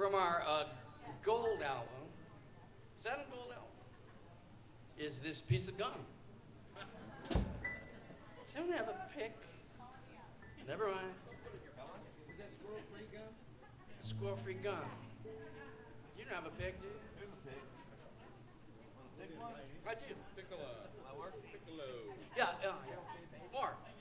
from our gold album. Is that a gold album? Is this piece of gum? Does anyone have a pick? Never mind. Is that squirrel-free gum? Squirrel-free gum. You don't have a pick, do you? Here's a pig. Want a thick one? I do. Piccolo. Will that work? Piccolo. Yeah, yeah. Mark.